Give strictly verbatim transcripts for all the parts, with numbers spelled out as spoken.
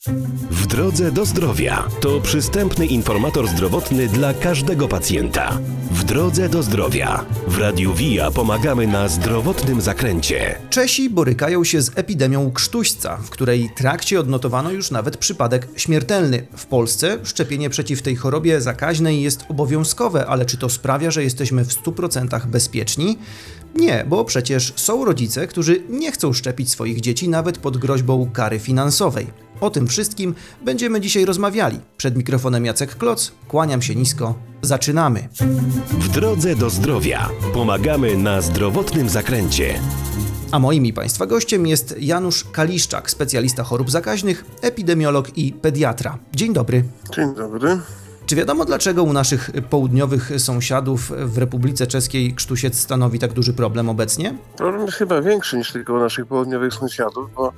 W drodze do zdrowia to przystępny informator zdrowotny dla każdego pacjenta. W drodze do zdrowia w Radiu Via pomagamy na zdrowotnym zakręcie. Czesi borykają się z epidemią krztuśca, w której trakcie odnotowano już nawet przypadek śmiertelny. W Polsce szczepienie przeciw tej chorobie zakaźnej jest obowiązkowe, ale czy to sprawia, że jesteśmy w stu procentach bezpieczni? Nie, bo przecież są rodzice, którzy nie chcą szczepić swoich dzieci nawet pod groźbą kary finansowej. O tym wszystkim będziemy dzisiaj rozmawiali. Przed mikrofonem Jacek Kloc, kłaniam się nisko. Zaczynamy. W drodze do zdrowia pomagamy na zdrowotnym zakręcie. A moim i Państwa gościem jest Janusz Kaliszczak, specjalista chorób zakaźnych, epidemiolog i pediatra. Dzień dobry. Dzień dobry. Czy wiadomo, dlaczego u naszych południowych sąsiadów w Republice Czeskiej krztusiec stanowi tak duży problem obecnie? Problem jest chyba większy niż tylko u naszych południowych sąsiadów, bo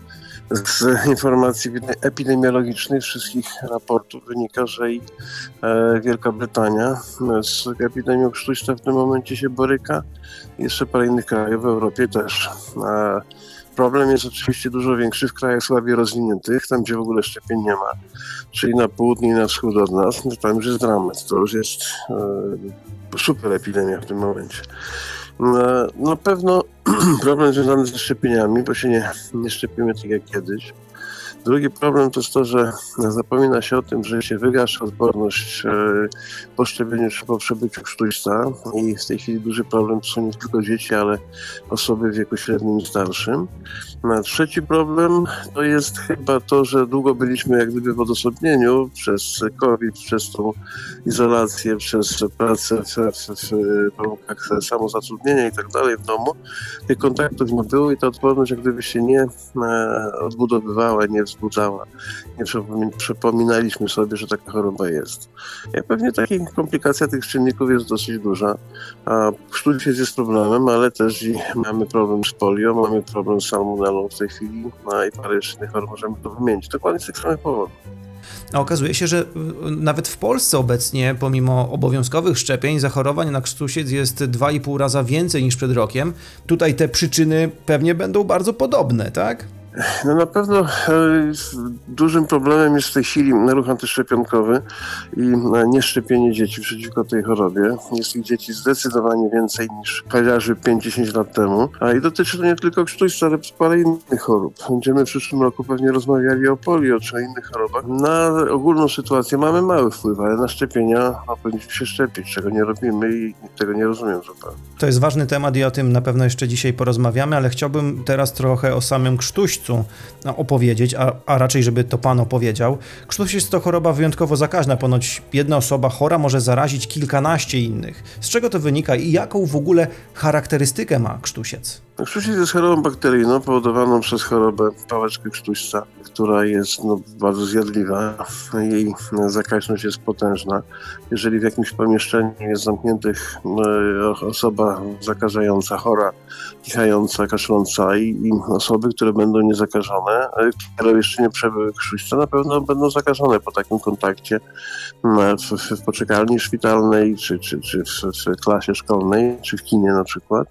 z informacji epidemiologicznych wszystkich raportów wynika, że i Wielka Brytania z epidemią krztuśca w tym momencie się boryka. Jeszcze parę innych krajów w Europie też. Problem jest oczywiście dużo większy w krajach słabiej rozwiniętych, tam gdzie w ogóle szczepień nie ma, czyli na południe i na wschód od nas, to tam już jest dramat, to już jest e, super epidemia w tym momencie. E, na pewno problem związany ze szczepieniami, bo się nie, nie szczepimy tak jak kiedyś. Drugi problem to jest to, że zapomina się o tym, że się wygasza odporność po szczepieniu czy po przebyciu krztuśca i w tej chwili duży problem to są nie tylko dzieci, ale osoby w wieku średnim i starszym. A trzeci problem to jest chyba to, że długo byliśmy jak gdyby w odosobnieniu przez COVID, przez tą izolację, przez pracę w, w, w warunkach samozatrudnienia i tak dalej w domu. Tych kontaktów nie było i ta odporność jak gdyby się nie odbudowywała, nie wzbudzała. Nie przypominaliśmy sobie, że taka choroba jest. Ja pewnie taka komplikacja tych czynników jest dosyć duża. A krztusiec jest problemem, ale też i mamy problem z polio, mamy problem z salmonellą w tej chwili, no i parę jeszcze innych chorób możemy to wymienić. Dokładnie z tych samych powodów. A okazuje się, że nawet w Polsce obecnie, pomimo obowiązkowych szczepień, zachorowań na krztusiec jest dwa i pół raza więcej niż przed rokiem. Tutaj te przyczyny pewnie będą bardzo podobne, tak? No na pewno e, dużym problemem jest w tej chwili ruch antyszczepionkowy i nieszczepienie dzieci przeciwko tej chorobie. Jest ich dzieci zdecydowanie więcej niż chociażby pięć dziesięć lat temu. A i dotyczy to nie tylko krztuśca, ale parę innych chorób. Będziemy w przyszłym roku pewnie rozmawiali o polio czy o innych chorobach. Na ogólną sytuację mamy mały wpływ, ale na szczepienia no, powinniśmy się szczepić, czego nie robimy i tego nie rozumiem zupełnie. To jest ważny temat i o tym na pewno jeszcze dzisiaj porozmawiamy, ale chciałbym teraz trochę o samym krztuścu opowiedzieć, a, a raczej, żeby to pan opowiedział. Krztusiec to choroba wyjątkowo zakaźna. Ponoć jedna osoba chora może zarazić kilkanaście innych. Z czego to wynika i jaką w ogóle charakterystykę ma krztusiec? Krztusiec jest chorobą bakteryjną powodowaną przez chorobę pałeczki krztuśca, która jest no, bardzo zjadliwa. Jej zakaźność jest potężna. Jeżeli w jakimś pomieszczeniu jest zamkniętych e, osoba zakażająca, chora, kichająca, kaszląca i, i osoby, które będą niezakażone, które jeszcze nie przebyły krztuśca, na pewno będą zakażone po takim kontakcie w, w, w poczekalni szpitalnej, czy, czy, czy w, w klasie szkolnej, czy w kinie na przykład.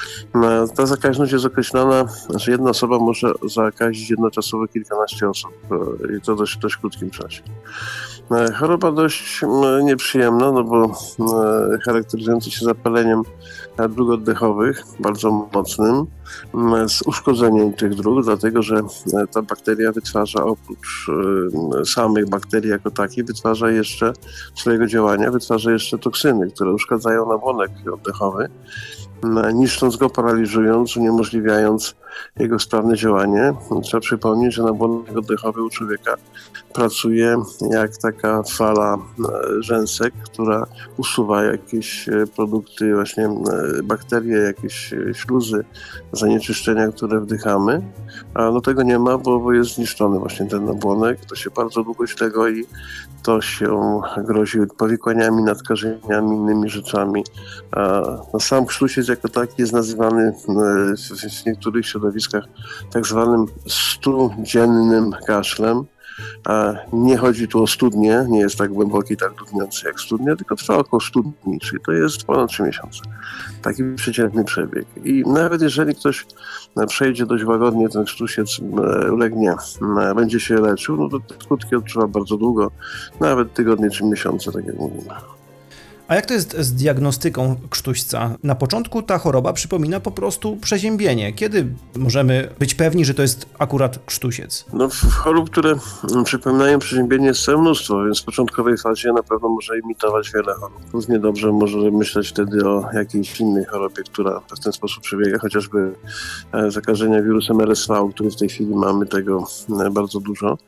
Ta zakaźność jest określona, że jedna osoba może zakazić jednoczasowo kilkanaście osób i to dość, dość krótkim czasie. Choroba dość nieprzyjemna, no bo charakteryzująca się zapaleniem dróg oddechowych, bardzo mocnym, z uszkodzeniem tych dróg, dlatego że ta bakteria wytwarza oprócz samych bakterii jako takich, wytwarza jeszcze swojego działania, wytwarza jeszcze toksyny, które uszkadzają nabłonek oddechowy, niszcząc go, paraliżując, uniemożliwiając jego sprawne działanie. Trzeba przypomnieć, że nabłonek oddechowy u człowieka pracuje jak taka fala rzęsek, która usuwa jakieś produkty, właśnie bakterie, jakieś śluzy, zanieczyszczenia, które wdychamy, a no tego nie ma, bo, bo jest zniszczony właśnie ten nabłonek. To się bardzo długo źle goi, to się grozi powikłaniami, nadkażeniami, innymi rzeczami. A no sam krztusiec jako taki jest nazywany w, w niektórych środowiskach tak zwanym studziennym kaszlem. A nie chodzi tu o studnię, nie jest tak głęboki, tak dudniący jak studnia, tylko trwa około stu dni, czyli to jest ponad trzy miesiące. Taki przeciętny przebieg. I nawet jeżeli ktoś przejdzie dość łagodnie, ten krztusiec ulegnie, będzie się leczył, no to skutki odczuwa bardzo długo, nawet tygodnie czy miesiące, tak jak mówimy. A jak to jest z diagnostyką krztuśca? Na początku ta choroba przypomina po prostu przeziębienie. Kiedy możemy być pewni, że to jest akurat krztusiec? No, chorób, które przypominają przeziębienie, jest całe mnóstwo, więc w początkowej fazie na pewno może imitować wiele chorób. Równie dobrze może myśleć wtedy o jakiejś innej chorobie, która w ten sposób przebiega, chociażby zakażenia wirusem R S V, który w tej chwili mamy tego bardzo dużo,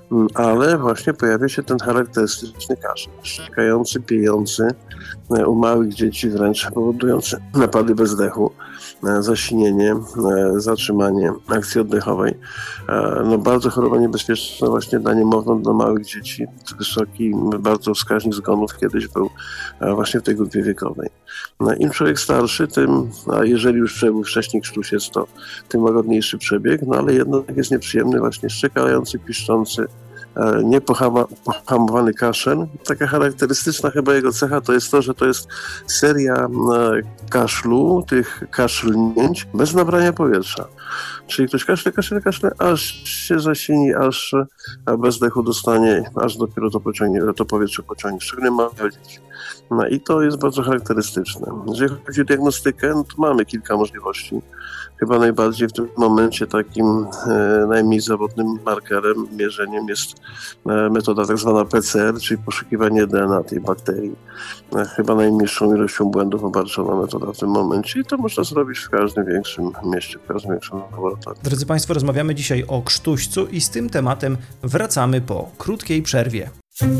ale właśnie pojawia się ten charakterystyczny kaszel, szczekający, piejący, u małych dzieci wręcz powodujący napady bezdechu, zasinienie, zatrzymanie akcji oddechowej. No, bardzo choroba niebezpieczna właśnie dla niemowląt, dla małych dzieci. Wysoki bardzo wskaźnik zgonów kiedyś był właśnie w tej grupie wiekowej. No, im człowiek starszy, tym, a jeżeli już przebył wcześniej krztusiec, to tym łagodniejszy przebieg, no ale jednak jest nieprzyjemny, właśnie szczekający, piszczący, niepohamowany kaszel. Taka charakterystyczna chyba jego cecha to jest to, że to jest seria kaszlu, tych kaszlnięć bez nabrania powietrza. Czyli ktoś kaszle, kaszle, kaszle, aż się zasini, aż bezdechu dostanie, aż dopiero to pociągnie, to powietrze pociągnie, szczególnie małe dzieci. No i to jest bardzo charakterystyczne. Jeżeli chodzi o diagnostykę, no to mamy kilka możliwości. Chyba najbardziej w tym momencie takim e, najmniej zawodnym markerem, mierzeniem jest e, metoda tak zwana P C R, czyli poszukiwanie D N A tej bakterii. E, chyba najmniejszą ilością błędów obarczona metoda w tym momencie i to można zrobić w każdym większym mieście, w każdym większym laboratorium. Drodzy Państwo, rozmawiamy dzisiaj o krztuścu i z tym tematem wracamy po krótkiej przerwie.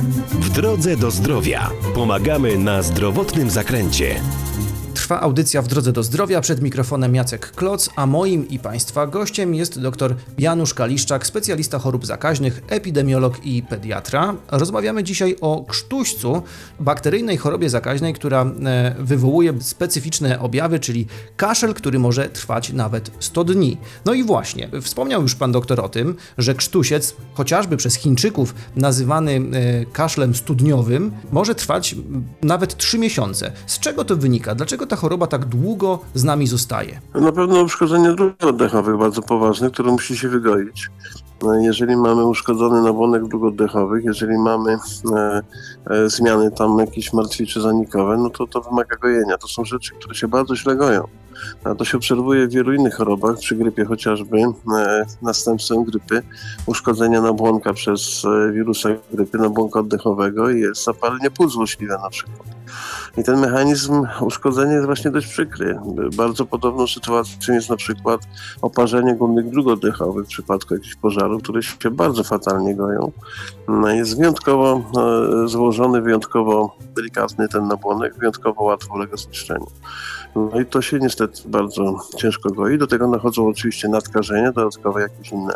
W drodze do zdrowia pomagamy na zdrowotnym zakręcie. Trwa audycja W drodze do zdrowia, przed mikrofonem Jacek Kloc, a moim i Państwa gościem jest dr Janusz Kaliszczak, specjalista chorób zakaźnych, epidemiolog i pediatra. Rozmawiamy dzisiaj o krztuścu, bakteryjnej chorobie zakaźnej, która wywołuje specyficzne objawy, czyli kaszel, który może trwać nawet sto dni. No i właśnie, wspomniał już Pan doktor o tym, że krztusiec, chociażby przez Chińczyków nazywany kaszlem studniowym, może trwać nawet trzy miesiące. Z czego to wynika? Dlaczego ta choroba tak długo z nami zostaje? Na pewno uszkodzenie dróg oddechowych bardzo poważne, które musi się wygoić. Jeżeli mamy uszkodzony nabłonek dróg oddechowych, jeżeli mamy e, e, zmiany tam jakieś martwicze zanikowe, no to to wymaga gojenia. To są rzeczy, które się bardzo źle goją. A to się obserwuje w wielu innych chorobach, przy grypie chociażby, e, następstwem grypy, uszkodzenia nabłonka przez e, wirusa grypy, nabłonka oddechowego i jest zapalenie płuc złośliwe na przykład. I ten mechanizm uszkodzenia jest właśnie dość przykry. Bardzo podobną sytuacją jest na przykład oparzenie górnych dróg oddechowych w przypadku jakichś pożarów, które się bardzo fatalnie goją. Jest wyjątkowo e, złożony, wyjątkowo delikatny ten nabłonek, wyjątkowo łatwo ulega zniszczeniu. No i to się niestety bardzo ciężko goi. Do tego nachodzą oczywiście nadkażenia, dodatkowe jakieś inne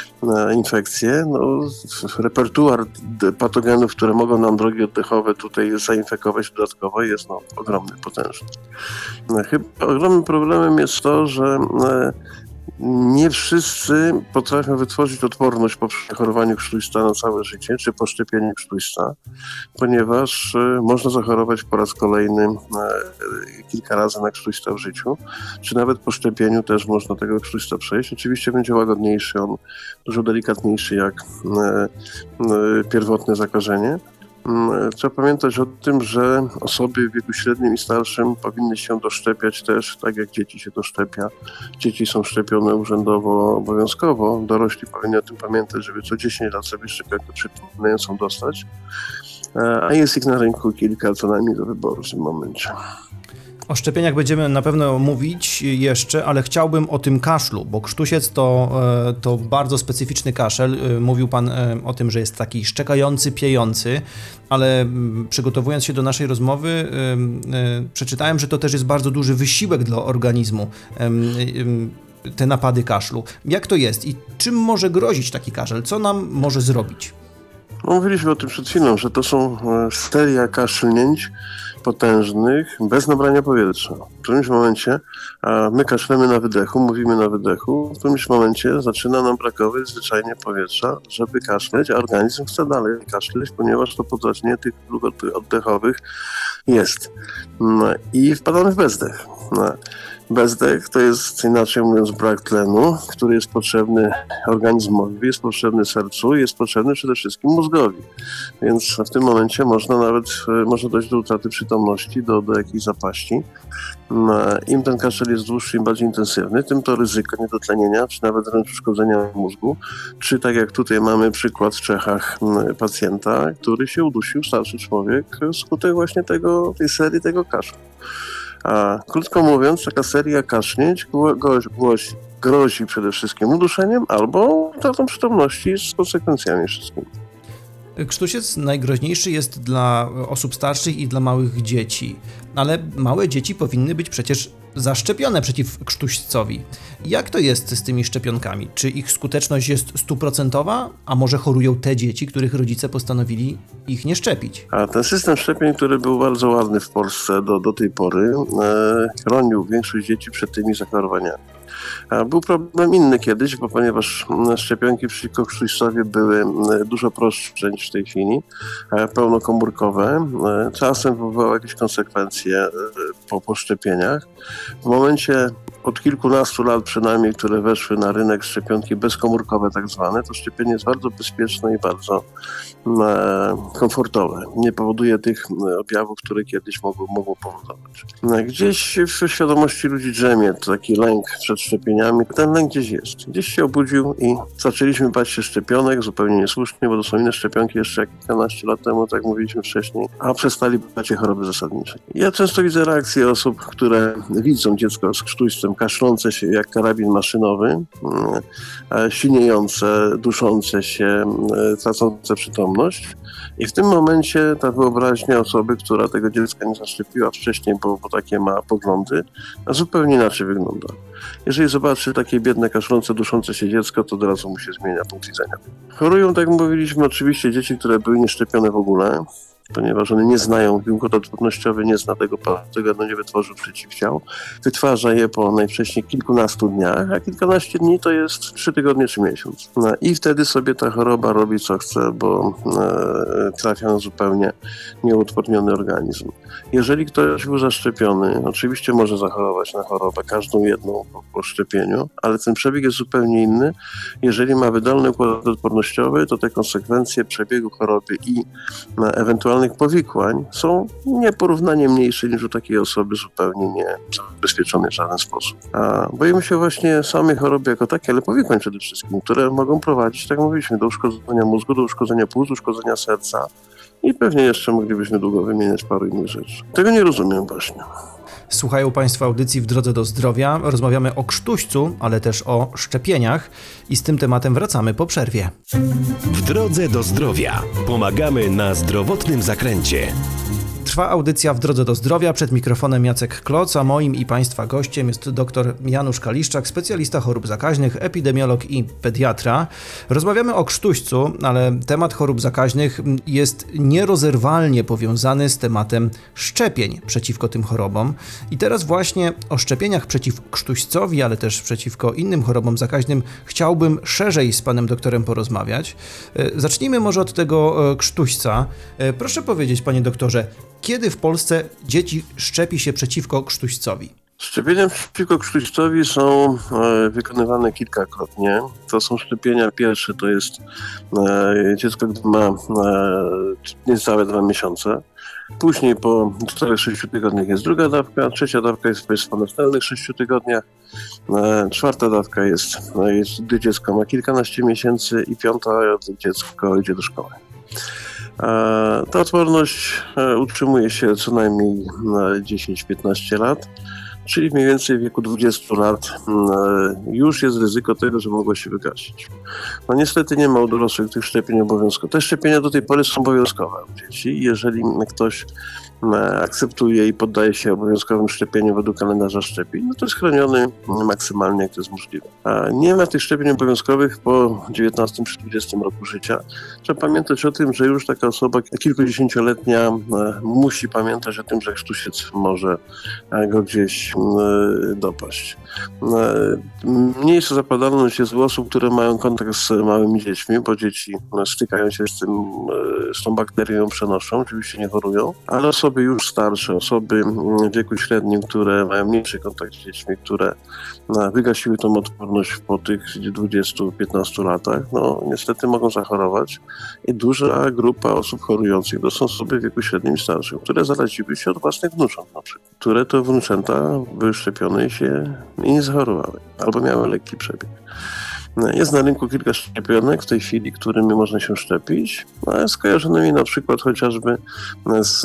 e, infekcje. No, repertuar patogenów, które mogą nam drogi oddechowe tutaj zainfekować dodatkowo jest no, ogromny, potężny. No, chyba ogromnym problemem jest to, że e, nie wszyscy potrafią wytworzyć odporność po przechorowaniu krztuśca na całe życie, czy po szczepieniu krztuśca, ponieważ y, można zachorować po raz kolejny y, kilka razy na krztuśca w życiu, czy nawet po szczepieniu też można tego krztuśca przejść. Oczywiście będzie łagodniejszy, on dużo delikatniejszy jak y, y, pierwotne zakażenie. Trzeba pamiętać o tym, że osoby w wieku średnim i starszym powinny się doszczepiać też, tak jak dzieci się doszczepia. Dzieci są szczepione urzędowo, obowiązkowo. Dorośli powinni o tym pamiętać, żeby co dziesięć lat sobie szczepionkę przypominającą dostać. A jest ich na rynku kilka, co najmniej do wyboru w tym momencie. O szczepieniach będziemy na pewno mówić jeszcze, ale chciałbym o tym kaszlu, bo krztusiec to, to bardzo specyficzny kaszel. Mówił Pan o tym, że jest taki szczekający, piejący, ale przygotowując się do naszej rozmowy, przeczytałem, że to też jest bardzo duży wysiłek dla organizmu, te napady kaszlu. Jak to jest i czym może grozić taki kaszel? Co nam może zrobić? No, mówiliśmy o tym przed chwilą, że to są seria kaszlnięć potężnych, bez nabrania powietrza. W którymś momencie a my kaszlemy na wydechu, mówimy na wydechu, w którymś momencie zaczyna nam brakować zwyczajnie powietrza, żeby kaszleć, a organizm chce dalej kaszleć, ponieważ to podrażnienie tych dróg oddechowych jest. No, i wpadamy w bezdech. No. Bezdech to jest, inaczej mówiąc, brak tlenu, który jest potrzebny organizmowi, jest potrzebny sercu, jest potrzebny przede wszystkim mózgowi. Więc w tym momencie można nawet, może dojść do utraty przytomności, do, do jakiejś zapaści. Im ten kaszel jest dłuższy, im bardziej intensywny, tym to ryzyko niedotlenienia, czy nawet wręcz uszkodzenia mózgu, czy tak jak tutaj mamy przykład w Czechach pacjenta, który się udusił, starszy człowiek, wskutek właśnie tego, tej serii tego kaszlu. A krótko mówiąc, taka seria kasznięć grozi, grozi przede wszystkim uduszeniem albo utratą przytomności z konsekwencjami wszystkimi. Krztusiec najgroźniejszy jest dla osób starszych i dla małych dzieci, ale małe dzieci powinny być przecież zaszczepione przeciw krztuścowi. Jak to jest z tymi szczepionkami? Czy ich skuteczność jest stuprocentowa, a może chorują te dzieci, których rodzice postanowili ich nie szczepić? A ten system szczepień, który był bardzo ładny w Polsce do, do tej pory, e, chronił większość dzieci przed tymi zachorowaniami. Był problem inny kiedyś, bo ponieważ szczepionki przeciwko krztuścowi były dużo prostsze niż w tej chwili, pełnokomórkowe, czasem wywołały jakieś konsekwencje po, po szczepieniach. W momencie od kilkunastu lat przynajmniej, które weszły na rynek szczepionki bezkomórkowe tak zwane, to szczepienie jest bardzo bezpieczne i bardzo e, komfortowe. Nie powoduje tych objawów, które kiedyś mogły, mogło powodować. Gdzieś w świadomości ludzi drzemie taki lęk przed szczepieniami. Ten lęk gdzieś jest. Gdzieś się obudził i zaczęliśmy bać się szczepionek, zupełnie niesłusznie, bo to są inne szczepionki jeszcze kilkanaście lat temu, tak jak mówiliśmy wcześniej, a przestali bać się choroby zasadniczej. Ja często widzę reakcje osób, które widzą dziecko z krztuścem kaszlące się jak karabin maszynowy, siniejące, duszące się, tracące przytomność. I w tym momencie ta wyobraźnia osoby, która tego dziecka nie zaszczepiła wcześniej, bo, bo takie ma poglądy, zupełnie inaczej wygląda. Jeżeli zobaczy takie biedne, kaszlące, duszące się dziecko, to od razu mu się zmienia punkt widzenia. Chorują, tak jak mówiliśmy, oczywiście dzieci, które były nieszczepione w ogóle, ponieważ one nie znają, układ odpornościowy nie zna tego patogenu, no nie wytworzył przeciwciał. Wytwarza je po najwcześniej kilkunastu dniach, a kilkanaście dni to jest trzy tygodnie czy miesiąc. No i wtedy sobie ta choroba robi co chce, bo e, trafia na zupełnie nieuodporniony organizm. Jeżeli ktoś był zaszczepiony, oczywiście może zachorować na chorobę, każdą jedną po, po szczepieniu, ale ten przebieg jest zupełnie inny. Jeżeli ma wydolny układ odpornościowy, to te konsekwencje przebiegu choroby i na ewentualnych powikłań są nieporównanie mniejsze niż u takiej osoby zupełnie niezabezpieczonej w żaden sposób. A boimy się właśnie samej choroby jako takiej, ale powikłań przede wszystkim, które mogą prowadzić, tak jak mówiliśmy, do uszkodzenia mózgu, do uszkodzenia płuc, do uszkodzenia serca i pewnie jeszcze moglibyśmy długo wymieniać paru innych rzeczy. Tego nie rozumiem właśnie. Słuchają Państwo audycji W Drodze do Zdrowia. Rozmawiamy o krztuścu, ale też o szczepieniach i z tym tematem wracamy po przerwie. W Drodze do Zdrowia pomagamy na zdrowotnym zakręcie. Trwa audycja W Drodze do Zdrowia. Przed mikrofonem Jacek Kloc, a moim i Państwa gościem jest dr Janusz Kaliszczak, specjalista chorób zakaźnych, epidemiolog i pediatra. Rozmawiamy o krztuścu, ale temat chorób zakaźnych jest nierozerwalnie powiązany z tematem szczepień przeciwko tym chorobom. I teraz właśnie o szczepieniach przeciw krztuścowi, ale też przeciwko innym chorobom zakaźnym chciałbym szerzej z panem doktorem porozmawiać. Zacznijmy może od tego krztuśca. Proszę powiedzieć, panie doktorze, kiedy w Polsce dzieci szczepi się przeciwko krztuścowi? Szczepienia przeciwko krztuścowi są e, wykonywane kilkakrotnie. To są szczepienia pierwsze, to jest e, dziecko, gdy ma e, niecałe dwa miesiące. Później po czterech sześciu tygodniach jest druga dawka, trzecia dawka jest, jest po następnych sześciu tygodniach, e, czwarta dawka jest, e, jest, gdy dziecko ma kilkanaście miesięcy i piąta, gdy dziecko idzie do szkoły. Ta odporność utrzymuje się co najmniej dziesięć do piętnastu lat, czyli mniej więcej w wieku dwudziestu lat już jest ryzyko tego, że mogło się wygasić. No niestety nie ma u dorosłych tych szczepień obowiązkowych. Te szczepienia do tej pory są obowiązkowe u dzieci. Jeżeli ktoś akceptuje i poddaje się obowiązkowym szczepieniu według kalendarza szczepień, no to jest chroniony maksymalnie, jak to jest możliwe. A nie ma tych szczepień obowiązkowych po dziewiętnastym czy dwudziestym roku życia. Trzeba pamiętać o tym, że już taka osoba kilkudziesięcioletnia musi pamiętać o tym, że krztusiec może go gdzieś dopaść. Mniejsza zapadalność jest u osób, które mają kontakt z małymi dziećmi, bo dzieci stykają się z tym, z tą bakterią, ją przenoszą, oczywiście nie chorują, ale osoby już starsze, osoby w wieku średnim, które mają mniejszy kontakt z dziećmi, które wygasiły tą odporność po tych dwudziestu piętnastu latach, no niestety mogą zachorować i duża grupa osób chorujących to są osoby w wieku średnim i starszym, które zaraziły się od własnych wnucząt na przykład, które to wnuczęta były szczepione i się i nie zachorowały, albo miały lekki przebieg. Jest na rynku kilka szczepionek w tej chwili, którymi można się szczepić, skojarzonymi na przykład chociażby z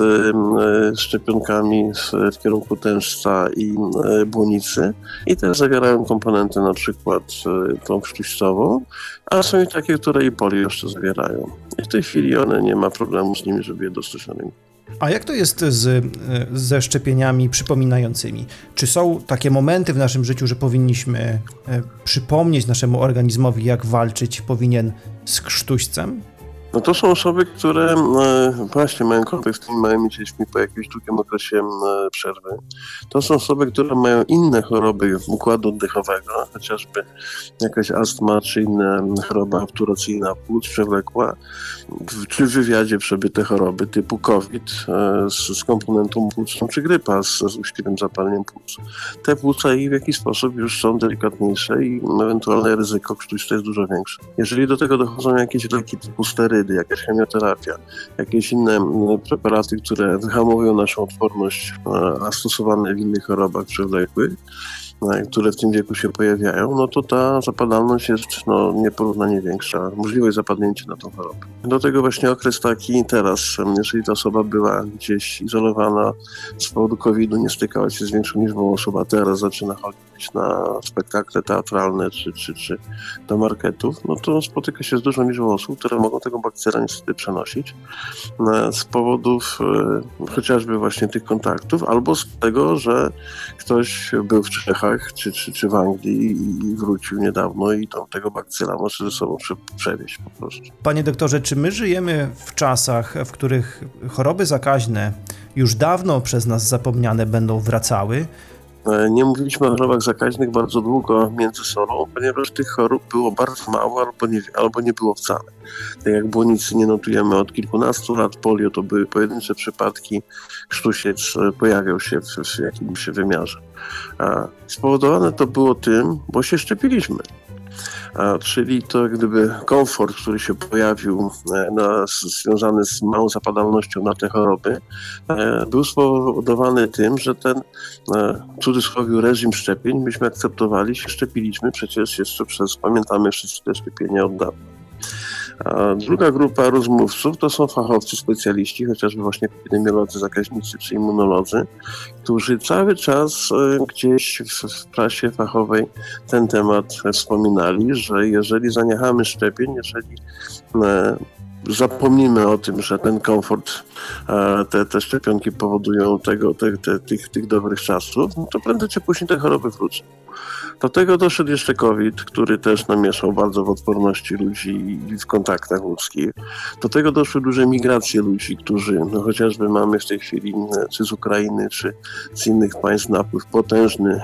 szczepionkami w kierunku tężca i błonicy i też zawierają komponenty na przykład tą krztuścową, a są i takie, które i polio jeszcze zawierają. I w tej chwili one nie ma problemu z nimi, żeby je dostać na rynku. A jak to jest z, ze szczepieniami przypominającymi? Czy są takie momenty w naszym życiu, że powinniśmy przypomnieć naszemu organizmowi, jak walczyć powinien z krztuścem? No to są osoby, które e, właśnie mają kontakt z tymi małymi dziećmi po jakimś długim okresie e, przerwy. To są osoby, które mają inne choroby układu oddechowego, chociażby jakaś astma czy inna choroba obturacyjna płuc przewlekła, w, czy w wywiadzie przebyte choroby typu COVID e, z, z komponentą płucną, czy grypa z, z uśpiowym zapaleniem płuc. Te płuca i w jakiś sposób już są delikatniejsze i ewentualne ryzyko krztuśca jest dużo większe. Jeżeli do tego dochodzą jakieś leki typu sterydy, jakaś chemioterapia, jakieś inne preparaty, które wyhamowują naszą odporność, a stosowane w innych chorobach przewlekłych, które w tym wieku się pojawiają, no to ta zapadalność jest no, nieporównanie większa, możliwość zapadnięcia na tą chorobę. Do tego właśnie okres taki teraz, jeżeli ta osoba była gdzieś izolowana z powodu kowida, nie stykała się z większą liczbą osób, a teraz zaczyna chodzić na spektakle teatralne czy, czy, czy do marketów, no to spotyka się z dużą liczbą osób, które mogą tego bakteria niestety przenosić z powodów e, chociażby właśnie tych kontaktów, albo z tego, że ktoś był w Czechach czy, czy, czy w Anglii i wrócił niedawno i tam tego bakcyla może ze sobą przewieźć po prostu. Panie doktorze, czy my żyjemy w czasach, w których choroby zakaźne już dawno przez nas zapomniane będą wracały? Nie mówiliśmy o chorobach zakaźnych bardzo długo między sobą, ponieważ tych chorób było bardzo mało albo nie, albo nie było wcale. Tak jak błonicy nie notujemy od kilkunastu lat, polio to były pojedyncze przypadki, krztusiec pojawiał się w, w jakimś wymiarze. A spowodowane to było tym, bo się szczepiliśmy. A, czyli to jak gdyby komfort, który się pojawił e, na, związany z małą zapadalnością na te choroby, e, był spowodowany tym, że ten e, w cudzysłowie reżim szczepień myśmy akceptowali, się szczepiliśmy, przecież jeszcze przez, pamiętamy wszyscy te szczepienia od dawna. A druga grupa rozmówców to są fachowcy, specjaliści, chociażby właśnie epidemiolodzy, zakaźnicy czy immunolodzy, którzy cały czas gdzieś w, w prasie fachowej ten temat wspominali, że jeżeli zaniechamy szczepień, jeżeli e, zapomnimy o tym, że ten komfort, e, te, te szczepionki powodują tego, te, te, tych, tych dobrych czasów, no to prędzej czy później te choroby wrócą. Do tego doszedł jeszcze COVID, który też namieszał bardzo w odporności ludzi i w kontaktach ludzkich. Do tego doszły duże migracje ludzi, którzy, no chociażby mamy w tej chwili czy z Ukrainy, czy z innych państw napływ, potężny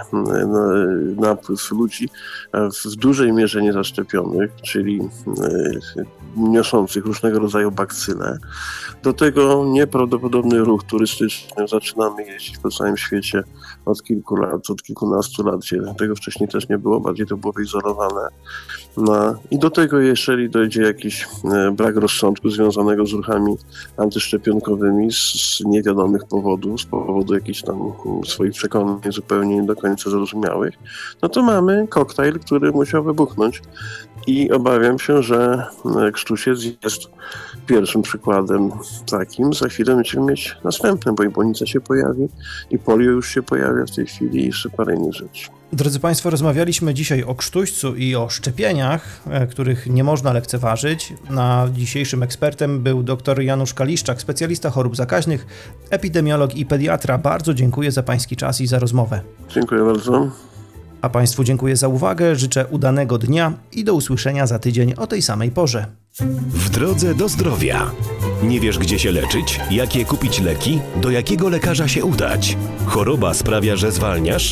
napływ ludzi w dużej mierze niezaszczepionych, czyli niosących różnego rodzaju bakcyle. Do tego nieprawdopodobny ruch turystyczny. Zaczynamy jeździć po całym świecie od kilku lat, od kilkunastu lat, gdzie tego wcześniej też nie było, bardziej to było wyizolowane. No, i do tego, jeżeli dojdzie jakiś e, brak rozsądku związanego z ruchami antyszczepionkowymi z, z niewiadomych powodów, z powodu jakichś tam um, swoich przekonań zupełnie nie do końca zrozumiałych, no to mamy koktajl, który musiał wybuchnąć. I obawiam się, że krztusiec jest pierwszym przykładem takim. Za chwilę będziemy mieć następne, bo i błonica się pojawi, i polio już się pojawia w tej chwili i jeszcze parę innych rzeczy. Drodzy Państwo, rozmawialiśmy dzisiaj o krztuścu i o szczepieniach, e, których nie można lekceważyć. Na dzisiejszym ekspertem był dr Janusz Kaliszczak, specjalista chorób zakaźnych, epidemiolog i pediatra. Bardzo dziękuję za Pański czas i za rozmowę. Dziękuję bardzo. A Państwu dziękuję za uwagę, życzę udanego dnia i do usłyszenia za tydzień o tej samej porze. W drodze do zdrowia. Nie wiesz, gdzie się leczyć? Jakie kupić leki? Do jakiego lekarza się udać? Choroba sprawia, że zwalniasz?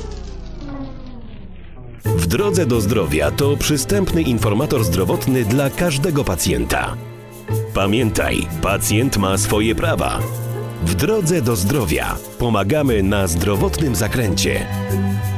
W drodze do zdrowia to przystępny informator zdrowotny dla każdego pacjenta. Pamiętaj, pacjent ma swoje prawa. W drodze do zdrowia pomagamy na zdrowotnym zakręcie.